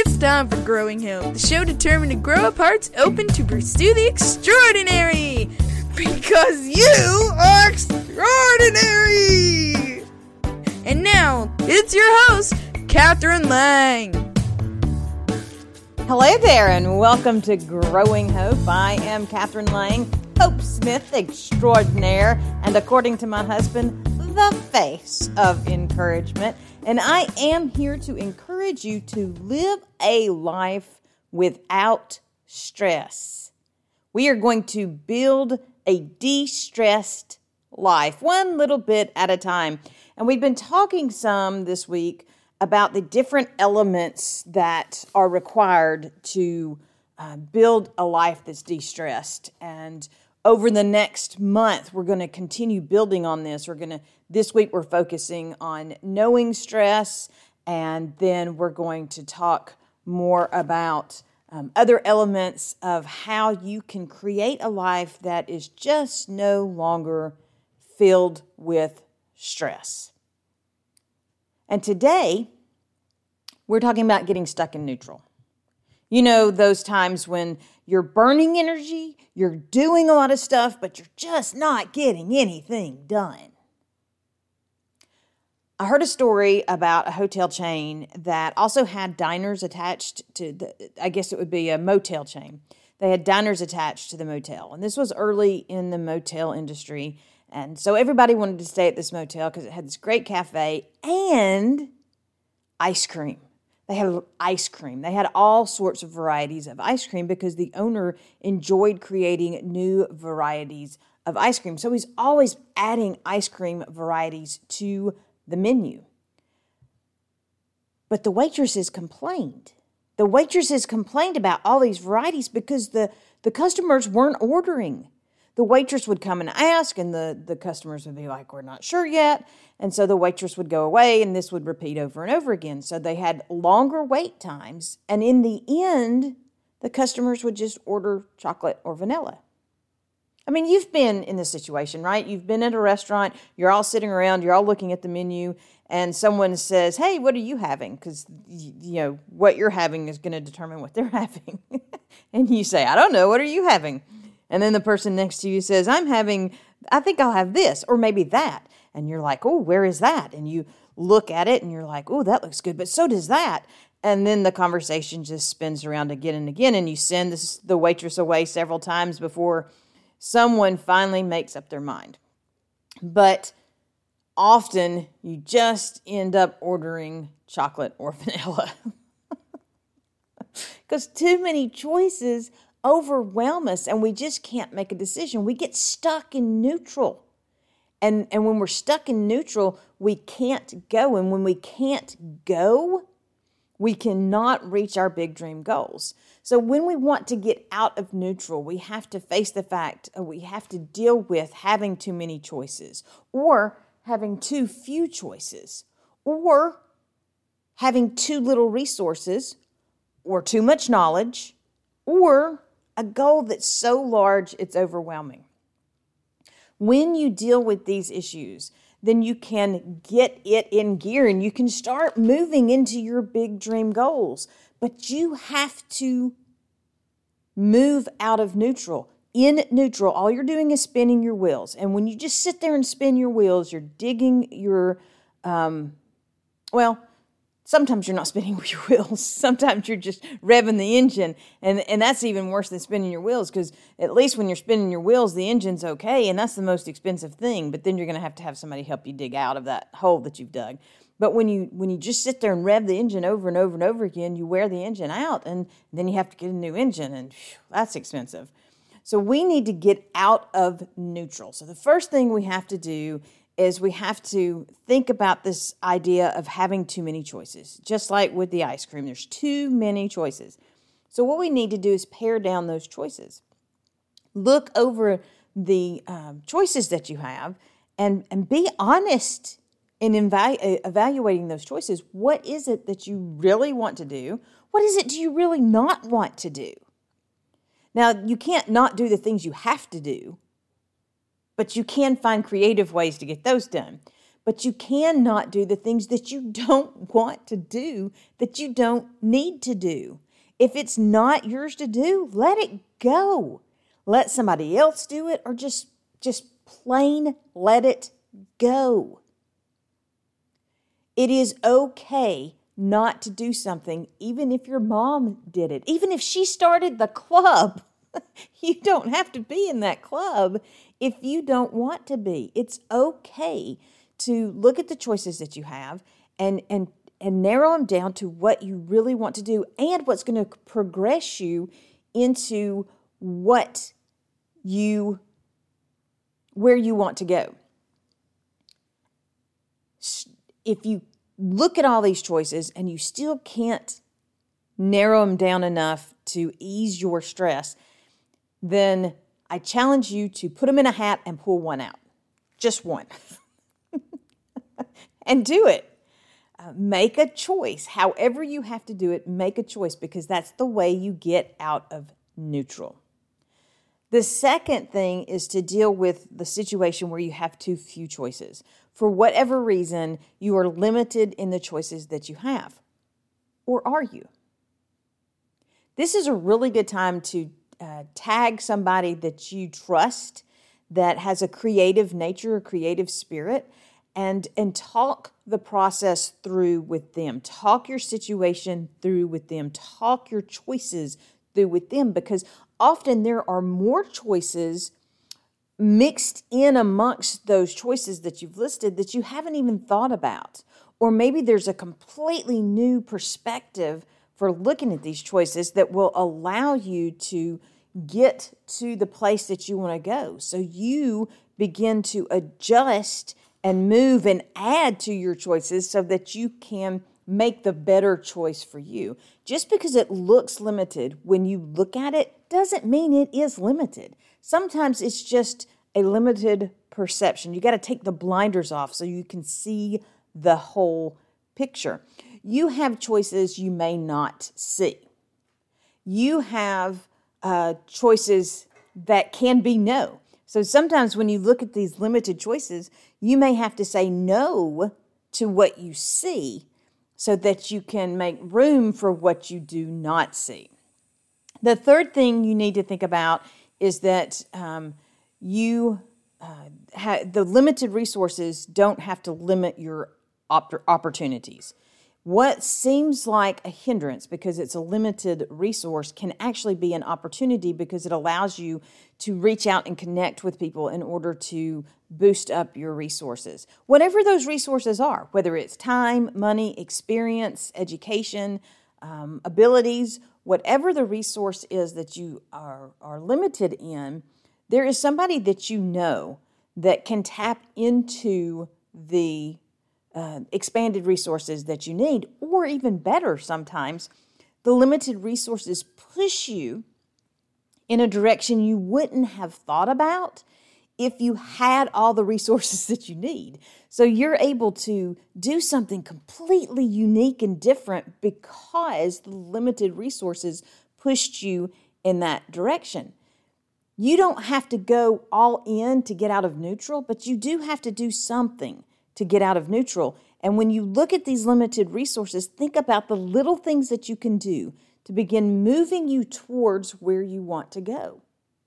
It's time for Growing Hope, the show determined to grow up hearts open to pursue the extraordinary. Because you are extraordinary! And now, it's your host, Catherine Lang. Hello there, and welcome to Growing Hope. I am Catherine Lang, Hope Smith extraordinaire, and according to my husband, the face of encouragement. And I am here to encourage you to live a life without stress. We are going to build a de-stressed life, one little bit at a time. And we've been talking some this week about the different elements that are required to build a life that's de-stressed. And over the next month, we're going to continue building on this. This week we're focusing on knowing stress, and then we're going to talk more about other elements of how you can create a life that is just no longer filled with stress. And today, we're talking about getting stuck in neutral. You know, those times when you're burning energy, you're doing a lot of stuff, but you're just not getting anything done. I heard a story about a hotel chain that also had diners attached to I guess it would be a motel chain. They had diners attached to the motel. And this was early in the motel industry. And so everybody wanted to stay at this motel because it had this great cafe and ice cream. They had ice cream. They had all sorts of varieties of ice cream because the owner enjoyed creating new varieties of ice cream. So he's always adding ice cream varieties to the menu. But the waitresses complained. The waitresses complained about all these varieties because the customers weren't ordering. The waitress would come and ask, and the customers would be like, we're not sure yet. And so the waitress would go away, and this would repeat over and over again. So they had longer wait times, and in the end, the customers would just order chocolate or vanilla. I mean, you've been in this situation, right? You've been at a restaurant, you're all sitting around, you're all looking at the menu, and someone says, hey, what are you having? Because, you know, what you're having is going to determine what they're having. And you say, I don't know, what are you having? And then the person next to you says, I think I'll have this, or maybe that. And you're like, oh, where is that? And you look at it and you're like, oh, that looks good, but so does that. And then the conversation just spins around again and again, and you send the waitress away several times before someone finally makes up their mind. But often you just end up ordering chocolate or vanilla. Because too many choices overwhelm us and we just can't make a decision. We get stuck in neutral. And when we're stuck in neutral, we can't go. And when we can't go, we cannot reach our big dream goals. So when we want to get out of neutral, we have to face the fact, we have to deal with having too many choices, or having too few choices, or having too little resources, or too much knowledge, or a goal that's so large it's overwhelming. When you deal with these issues, then you can get it in gear and you can start moving into your big dream goals. But you have to move out of neutral. In neutral, all you're doing is spinning your wheels. And when you just sit there and spin your wheels, you're digging your, sometimes you're not spinning your wheels. Sometimes you're just revving the engine. And that's even worse than spinning your wheels, because at least when you're spinning your wheels, the engine's okay, and that's the most expensive thing. But then you're going to have somebody help you dig out of that hole that you've dug. But when you just sit there and rev the engine over and over and over again, you wear the engine out, and then you have to get a new engine, and that's expensive. So we need to get out of neutral. So the first thing we have to do is we have to think about this idea of having too many choices. Just like with the ice cream, there's too many choices. So what we need to do is pare down those choices. Look over the choices that you have and be honest in evaluating those choices. What is it that you really want to do? What is it do you really not want to do? Now, you can't not do the things you have to do, but you can find creative ways to get those done. but you cannot do the things that you don't want to do, that you don't need to do. If it's not yours to do, let it go. Let somebody else do it, or just plain let it go. It is okay not to do something, even if your mom did it. Even if she started the club, you don't have to be in that club if you don't want to be. It's okay to look at the choices that you have and narrow them down to what you really want to do and what's going to progress you into where you want to go. If you look at all these choices and you still can't narrow them down enough to ease your stress, then I challenge you to put them in a hat and pull one out. Just one. And do it. Make a choice. However you have to do it, make a choice, because that's the way you get out of neutral. The second thing is to deal with the situation where you have too few choices. For whatever reason, you are limited in the choices that you have. Or are you? This is a really good time to tag somebody that you trust that has a creative nature, a creative spirit, and talk the process through with them. Talk your situation through with them. Talk your choices through with them, because often there are more choices mixed in amongst those choices that you've listed that you haven't even thought about. Or maybe there's a completely new perspective for looking at these choices that will allow you to get to the place that you want to go. So you begin to adjust and move and add to your choices so that you can make the better choice for you. Just because it looks limited when you look at it doesn't mean it is limited. Sometimes it's just a limited perception. You got to take the blinders off so you can see the whole picture. You have choices you may not see. You have choices that can be no. So sometimes when you look at these limited choices, you may have to say no to what you see so that you can make room for what you do not see. The third thing you need to think about is that the limited resources don't have to limit your opportunities. What seems like a hindrance because it's a limited resource can actually be an opportunity because it allows you to reach out and connect with people in order to boost up your resources. Whatever those resources are, whether it's time, money, experience, education, abilities, whatever the resource is that you are limited in, there is somebody that you know that can tap into the expanded resources that you need, or even better sometimes, the limited resources push you in a direction you wouldn't have thought about if you had all the resources that you need. So you're able to do something completely unique and different because the limited resources pushed you in that direction. You don't have to go all in to get out of neutral, but you do have to do something to get out of neutral. And when you look at these limited resources, think about the little things that you can do to begin moving you towards where you want to go.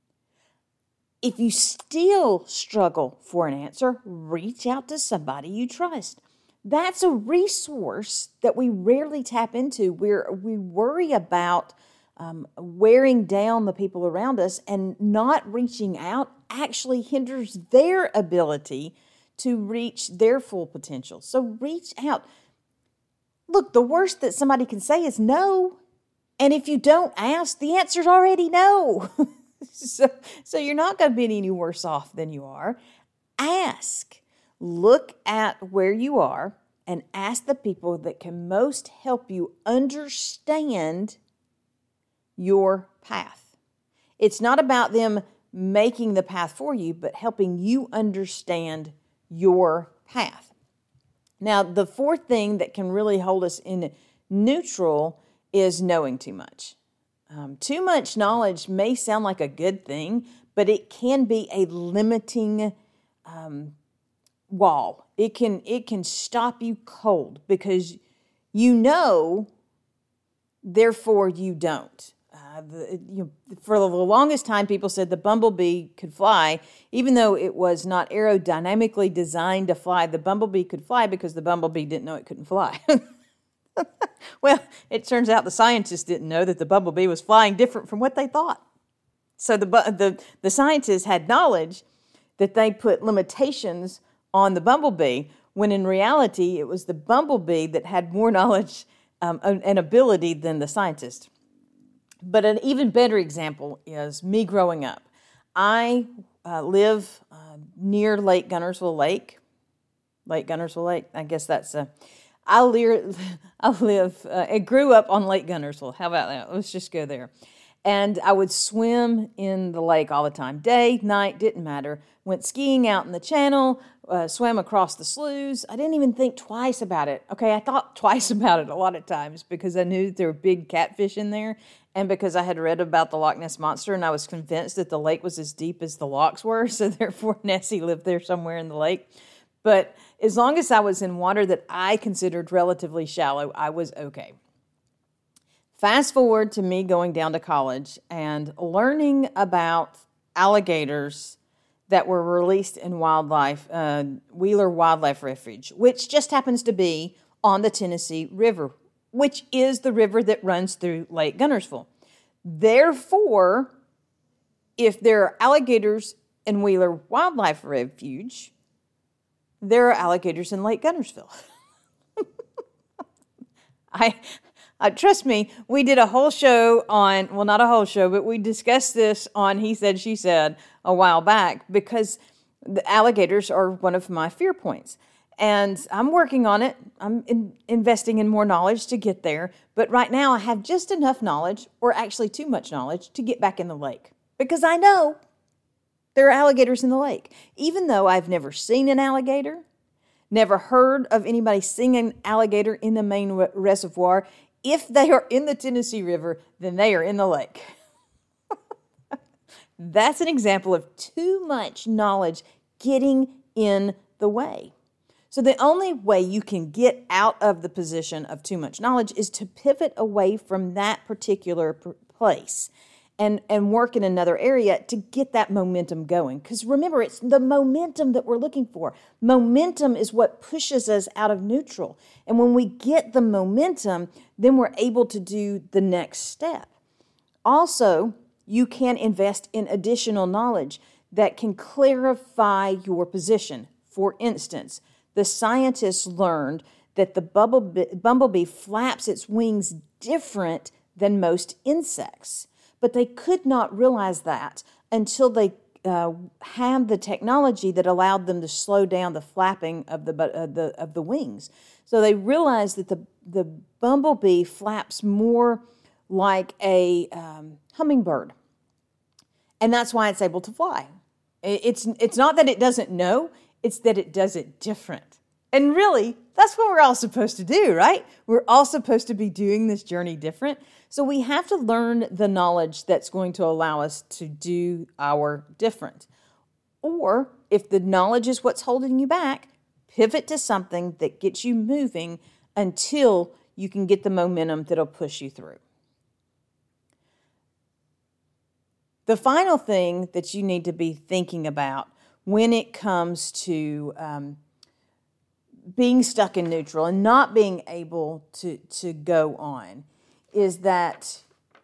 If you still struggle for an answer, reach out to somebody you trust. That's a resource that we rarely tap into, where we worry about wearing down the people around us, and not reaching out actually hinders their ability to reach their full potential. So reach out. Look, the worst that somebody can say is no. And if you don't ask, the answer's already no. So you're not going to be any worse off than you are. Ask. Look at where you are and ask the people that can most help you understand your path. It's not about them making the path for you, but helping you understand your path. Now, the fourth thing that can really hold us in neutral is knowing too much. Too much knowledge may sound like a good thing, but it can be a limiting wall. It can stop you cold because you know, therefore you don't. For the longest time, people said the bumblebee could fly, even though it was not aerodynamically designed to fly. The bumblebee could fly because the bumblebee didn't know it couldn't fly. Well, it turns out the scientists didn't know that the bumblebee was flying different from what they thought. So the scientists had knowledge that they put limitations on the bumblebee, when in reality it was the bumblebee that had more knowledge and ability than the scientist. But an even better example is me growing up. I live near Lake Guntersville Lake. Lake Guntersville Lake, I guess that's I grew up on Lake Guntersville. How about that? Let's just go there. And I would swim in the lake all the time. Day, night, didn't matter. Went skiing out in the channel, swam across the sloughs. I didn't even think twice about it. Okay, I thought twice about it a lot of times because I knew that there were big catfish in there and because I had read about the Loch Ness Monster and I was convinced that the lake was as deep as the locks were, so therefore Nessie lived there somewhere in the lake. But as long as I was in water that I considered relatively shallow, I was okay. Fast forward to me going down to college and learning about alligators that were released in Wheeler Wildlife Refuge, which just happens to be on the Tennessee River, which is the river that runs through Lake Guntersville. Therefore, if there are alligators in Wheeler Wildlife Refuge, there are alligators in Lake Guntersville. Trust me, we did a whole show on, well, not a whole show, but we discussed this on He Said, She Said a while back because the alligators are one of my fear points. And I'm working on it. I'm investing in more knowledge to get there. But right now I have just enough knowledge, or actually too much knowledge, to get back in the lake. Because I know there are alligators in the lake. Even though I've never seen an alligator, never heard of anybody seeing an alligator in the main reservoir, if they are in the Tennessee River, then they are in the lake. That's an example of too much knowledge getting in the way. So the only way you can get out of the position of too much knowledge is to pivot away from that particular place and work in another area to get that momentum going. Because remember, it's the momentum that we're looking for. Momentum is what pushes us out of neutral. And when we get the momentum, then we're able to do the next step. Also, you can invest in additional knowledge that can clarify your position. For instance, the scientists learned that the bumblebee flaps its wings different than most insects. But they could not realize that until they had the technology that allowed them to slow down the flapping of the wings. So they realized that the bumblebee flaps more like a hummingbird, and that's why it's able to fly. It's not that it doesn't know; it's that it does it different. And really, that's what we're all supposed to do, right? We're all supposed to be doing this journey different. So we have to learn the knowledge that's going to allow us to do our different. Or if the knowledge is what's holding you back, pivot to something that gets you moving until you can get the momentum that'll push you through. The final thing that you need to be thinking about when it comes to being stuck in neutral and not being able to go on is that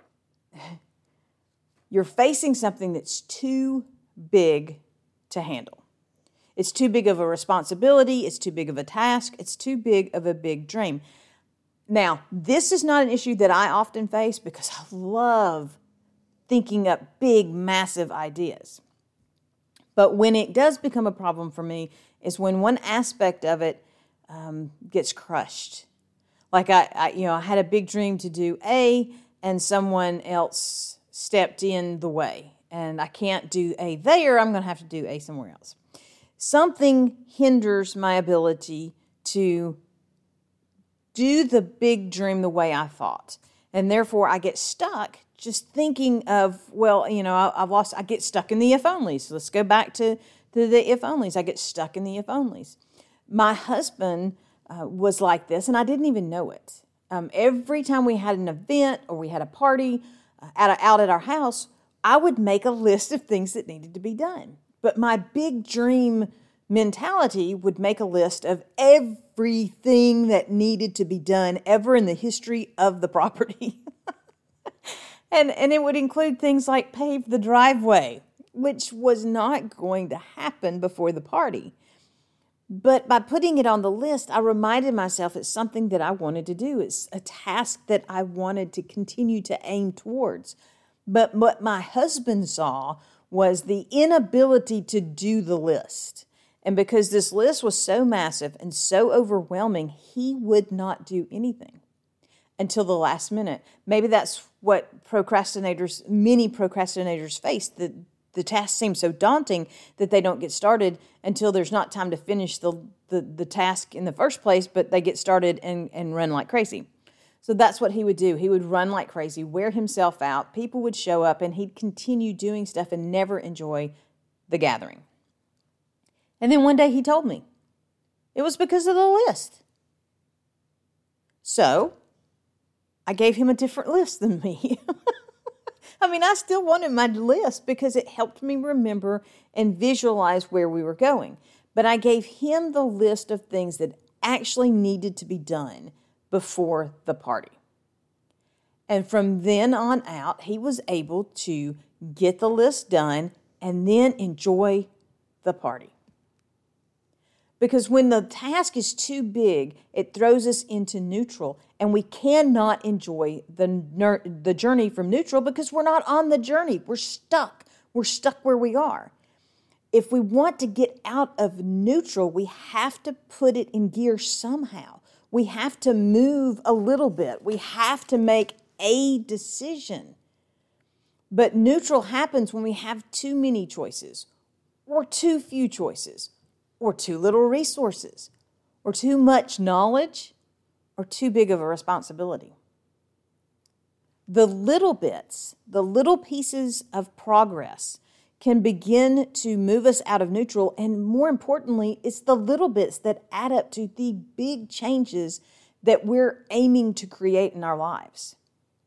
you're facing something that's too big to handle. It's too big of a responsibility. It's too big of a task. It's too big of a big dream. Now, this is not an issue that I often face because I love thinking up big, massive ideas. But when it does become a problem for me is when one aspect of it gets crushed. Like I had a big dream to do A, and someone else stepped in the way, and I can't do A there. I'm going to have to do A somewhere else. Something hinders my ability to do the big dream the way I thought, and therefore I get stuck just thinking of, I get stuck in the if only. So let's go back to to the if-onlys. I get stuck in the if-onlys. My husband was like this, and I didn't even know it. Every time we had an event or we had a party out at our house, I would make a list of things that needed to be done. But my big dream mentality would make a list of everything that needed to be done ever in the history of the property. and it would include things like pave the driveway, which was not going to happen before the party. But by putting it on the list, I reminded myself it's something that I wanted to do. It's a task that I wanted to continue to aim towards. But what my husband saw was the inability to do the list. And because this list was so massive and so overwhelming, he would not do anything until the last minute. Maybe that's what many procrastinators face. The task seems so daunting that they don't get started until there's not time to finish the task in the first place, but they get started and run like crazy. So that's what he would do. He would run like crazy, wear himself out. People would show up, and he'd continue doing stuff and never enjoy the gathering. And then one day he told me it was because of the list. So I gave him a different list than me. I mean, I still wanted my list because it helped me remember and visualize where we were going. But I gave him the list of things that actually needed to be done before the party. And from then on out, he was able to get the list done and then enjoy the party. Because when the task is too big, it throws us into neutral, and we cannot enjoy the journey from neutral because we're not on the journey. We're stuck. We're stuck where we are. If we want to get out of neutral, we have to put it in gear somehow. We have to move a little bit. We have to make a decision. But neutral happens when we have too many choices, or too few choices, or too little resources, or too much knowledge, or too big of a responsibility. The little bits, the little pieces of progress can begin to move us out of neutral, and more importantly, it's the little bits that add up to the big changes that we're aiming to create in our lives.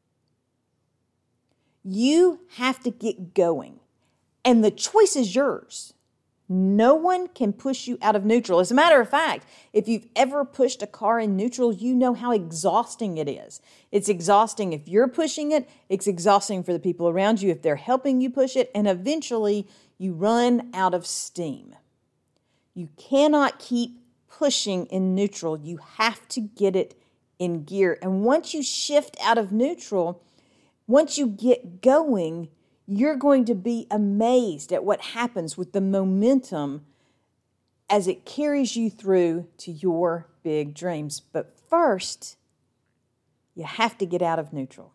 You have to get going, and the choice is yours. No one can push you out of neutral. As a matter of fact, if you've ever pushed a car in neutral, you know how exhausting it is. It's exhausting if you're pushing it. It's exhausting for the people around you if they're helping you push it. And eventually, you run out of steam. You cannot keep pushing in neutral. You have to get it in gear. And once you shift out of neutral, once you get going, you're going to be amazed at what happens with the momentum as it carries you through to your big dreams. But first, you have to get out of neutral.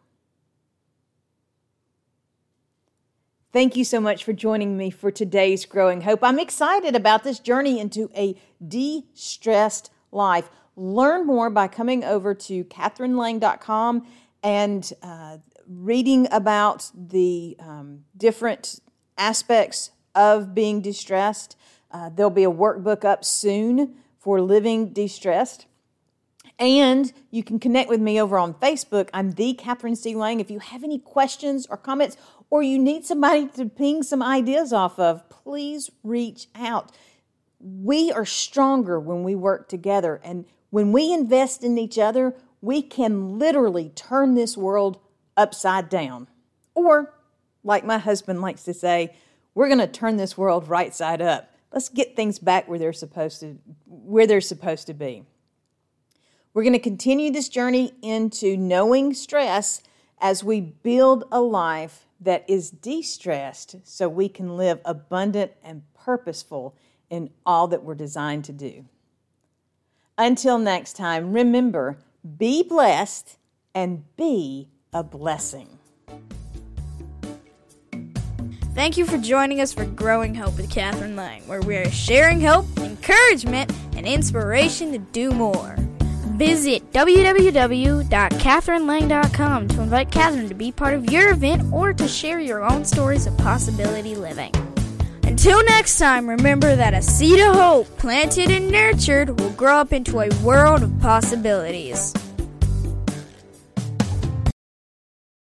Thank you so much for joining me for today's Growing Hope. I'm excited about this journey into a de-stressed life. Learn more by coming over to CatherineLang.com and reading about the different aspects of being distressed. There'll be a workbook up soon for living de-stressed. And you can connect with me over on Facebook. I'm the Catherine C. Lang. If you have any questions or comments, or you need somebody to ping some ideas off of, please reach out. We are stronger when we work together. And when we invest in each other, we can literally turn this world upside down. Or, like my husband likes to say, we're going to turn this world right side up. Let's get things back where they're supposed to be. We're going to continue this journey into knowing stress as we build a life that is de-stressed so we can live abundant and purposeful in all that we're designed to do. Until next time, remember, be blessed and be a blessing. Thank you for joining us for Growing Hope with Catherine Lang, where we are sharing hope, encouragement, and inspiration to do more. Visit www.catherinelang.com to invite Catherine to be part of your event or to share your own stories of possibility living. Until next time, remember that a seed of hope planted and nurtured will grow up into a world of possibilities.